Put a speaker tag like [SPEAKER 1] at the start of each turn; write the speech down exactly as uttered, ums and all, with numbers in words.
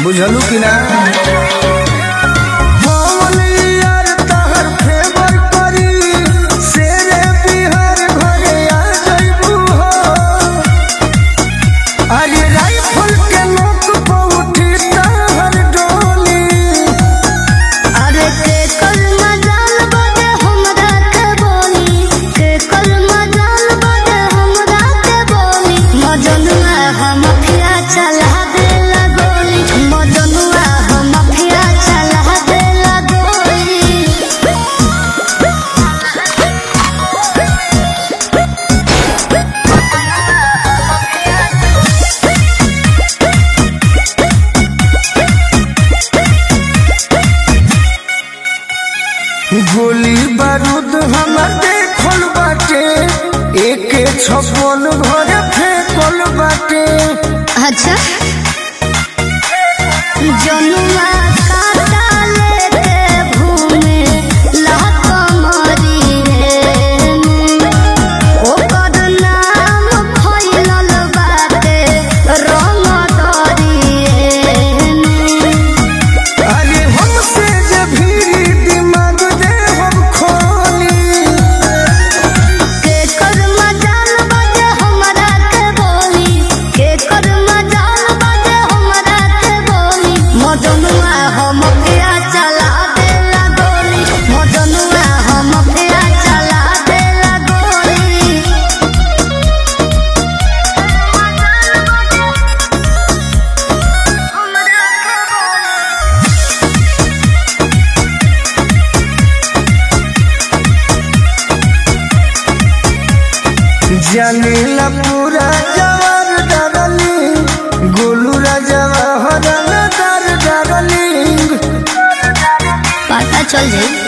[SPEAKER 1] बुझलू कि ना गोली बारूद हमर देखल बाटे एके छप्पन घरे फेंकल बाटे।
[SPEAKER 2] अच्छा जनुआ काटा लेके घूमे लहका मारी रे ओकर नाम फैलल बाटे रंग दरी रे।
[SPEAKER 1] अरे हमसे जे भीरी दिमाग दे हम खोली
[SPEAKER 2] के कर मजाल बजे हमरा के बोली के कर मजाल बजे हमरा के बोली मजनुआ हम पिया चला देला गोली मजनुआ हम पिया चला देला गोली।
[SPEAKER 1] जानीला पूरा जवार डरली गोलू राजवा हरन दर डरली
[SPEAKER 2] पता चल जाई।